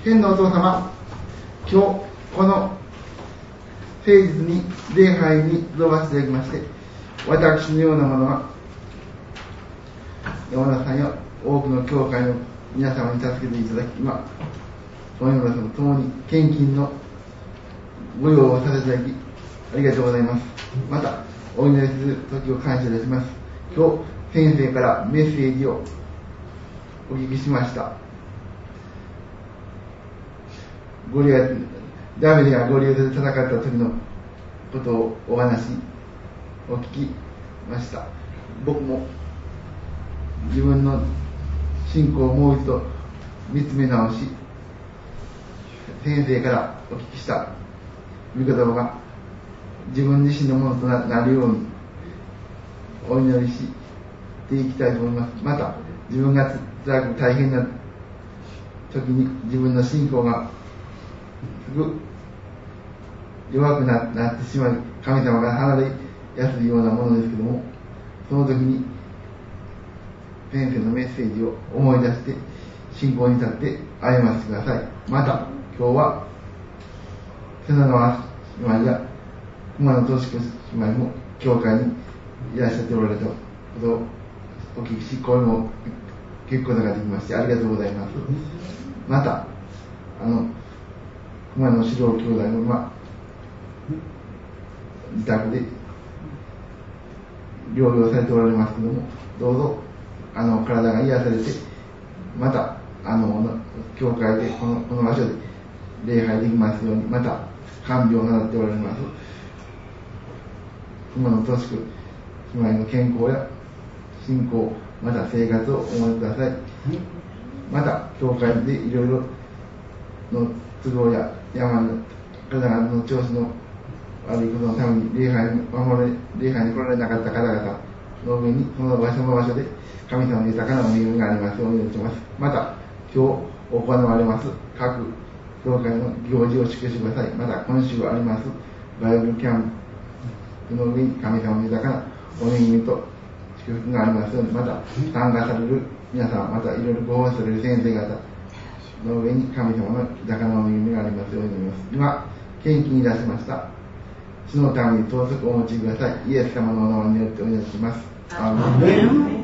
天のお父様、今日この誠実に礼拝に臨ませていただきまして、私のようなものは山田さんや多くの教会の皆様に助けていただき、今お山田さんと共に献金のご用をさせていただきありがとうございます。またお祈りする時を感謝いたします。今日先生からメッセージをお聞きしました。ダビデがゴリアテで戦った時のことをお聞きました。僕も自分の信仰をもう一度見つめ直し、先生からお聞きした御言葉が自分自身のものとなるようにお祈りしていきたいと思います。また自分が辛く大変な時に自分の信仰がすぐ弱くなってしまい、神様が離れやすいようなものですけども、その時に先生のメッセージを思い出して信仰に立って歩ませてください。また今日は瀬名川姉妹や熊野俊子姉妹も教会にいらっしゃっておられたことをお聞きし、声も聞くことができましてありがとうございます。また熊野四郎兄弟も今自宅で療養されておられますけども、どうぞ体が癒されて、また教会でこの場所で礼拝できますように、また看病をなさっておられます熊野俊子姉妹の健康や信仰、また生活をお守りください。また教会でいろいろの都合や山の体の調子の悪いことのために礼拝に来られなかった方々の上に、その場所で神様の豊かなお恵みがありますように祈っています。また今日行われます各教会の行事を祝してください。また今週ありますバイブルキャンプの上に神様の豊かなお恵みと祝福がありますように、また参加される皆さん、またいろいろご奉仕される先生方の上に神様の豊かなお恵みがありますように思います。今献金いたしました。そのために遠足お持ちください。イエス様のお名前によってお願いします。アーメン。